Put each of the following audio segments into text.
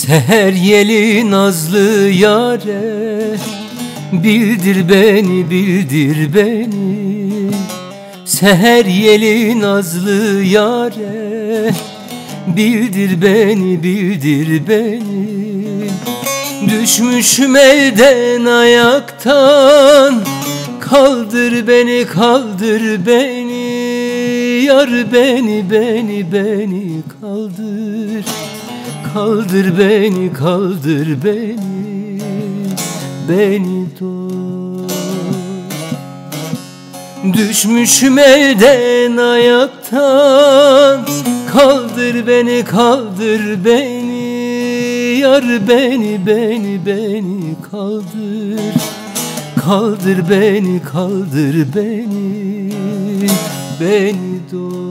Seher yeli nazlı yâre, bildir beni, bildir beni. Seher yeli nazlı yâre, bildir beni, bildir beni. Düşmüşüm elden ayaktan, kaldır beni, kaldır beni. Yar beni, beni, beni kaldır. Kaldır beni, kaldır beni, beni dost. Düşmüşüm elden ayaktan, kaldır beni, kaldır beni. Yar beni, beni, beni kaldır. Kaldır beni, kaldır beni, beni dost.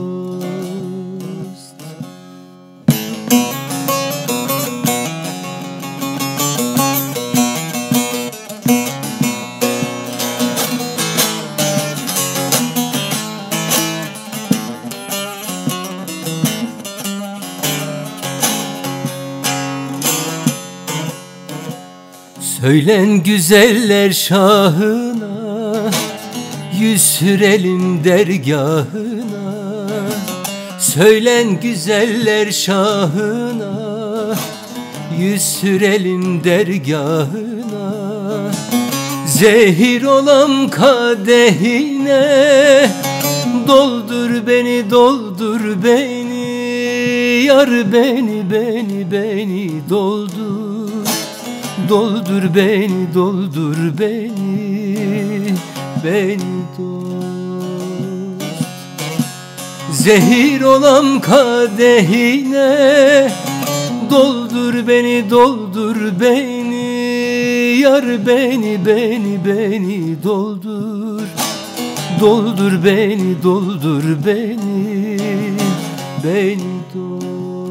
Söylen güzeller şahına, yüz sürelim dergahına. Söylen güzeller şahına, yüz sürelim dergahına. Zehir olam kadehine, doldur beni, doldur beni. Yar beni, beni, beni doldur. Doldur beni, doldur beni, beni dost. Zehir olam kadehine, doldur beni, doldur beni. Yar beni, beni, beni doldur. Doldur beni, doldur beni, beni dost.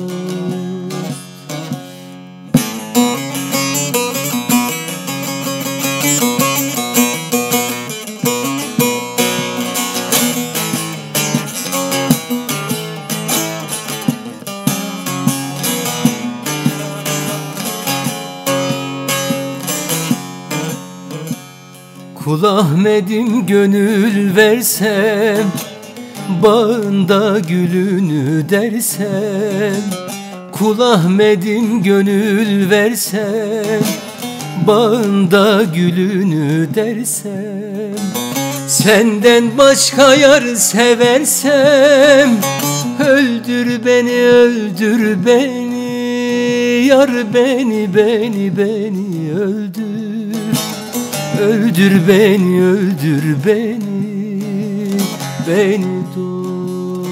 Kul Ahmet'im gönül versem, bağında gülünü dersem. Kul Ahmet'im gönül versem, bağında gülünü dersem. Senden başka yar seversem, öldür beni, öldür beni. Yar beni, beni, beni öldür. Öldür beni, öldür beni, beni dost.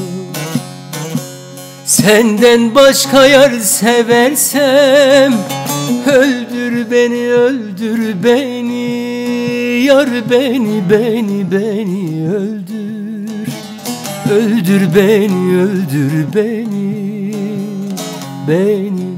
Senden başka yar seversem, öldür beni, öldür beni. Yar beni, beni, beni öldür. Öldür beni, öldür beni, beni